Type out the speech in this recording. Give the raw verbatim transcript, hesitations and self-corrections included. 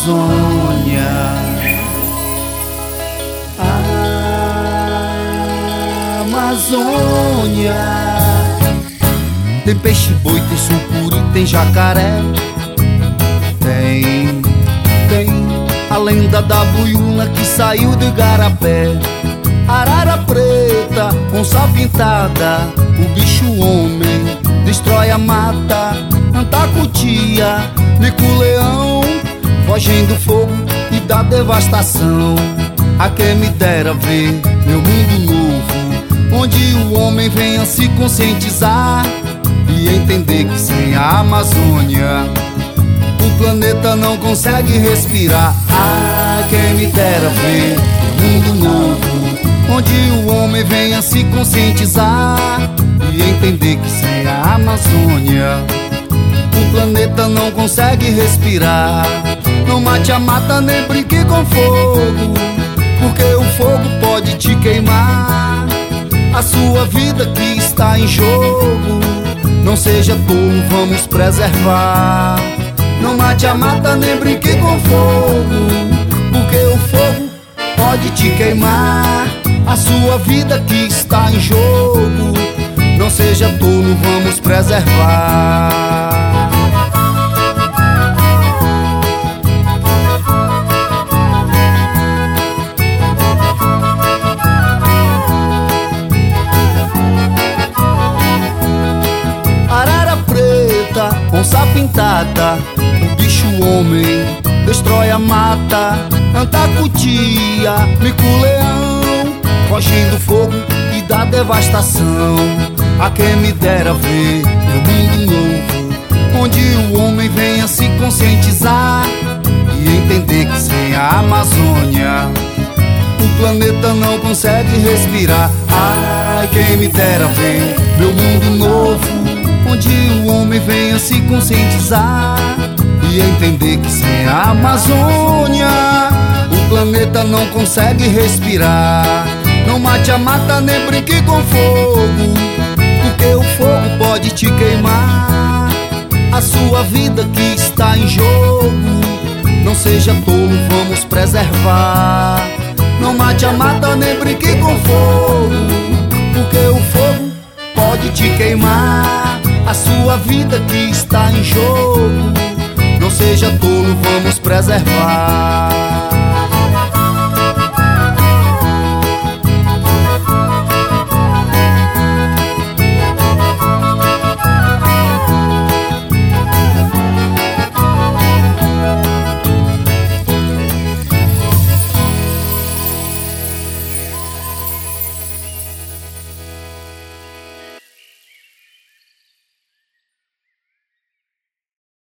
Amazônia. Amazônia. Tem peixe boi, tem sucuri, tem jacaré. Tem, tem a lenda da buiúna que saiu do igarapé. Arara preta, onça pintada, o bicho homem destrói a mata. Antacutia, mico-leão, fogem do fogo e da devastação. A quem me dera ver meu mundo novo, onde o homem venha se conscientizar e entender que sem a Amazônia o planeta não consegue respirar. Ah, quem me dera ver meu mundo novo, onde o homem venha se conscientizar e entender que sem a Amazônia o planeta não consegue respirar. Não mate a mata nem brinque com fogo, porque o fogo pode te queimar. A sua vida que está em jogo, não seja tolo, vamos preservar. Não mate a mata nem brinque com fogo, porque o fogo pode te queimar. A sua vida que está em jogo, não seja tolo, vamos preservar. Arara preta, onça pintada, o bicho homem destrói a mata. Antacutia, mico-leão, fogem do fogo e da devastação. A quem me dera ver meu mundo novo, onde o homem venha se conscientizar e entender que sem a Amazônia o planeta não consegue respirar. Ai, quem me dera ver meu mundo novo, onde o homem venha se conscientizar e entender que sem a Amazônia o planeta não consegue respirar. Não mate a mata nem brinque com fogo, porque o fogo pode te queimar. A sua vida que está em jogo, não seja tolo, vamos preservar. Não mate a mata nem brinque com fogo, porque o fogo pode te queimar. A sua vida que está em jogo, não seja tolo, vamos preservar.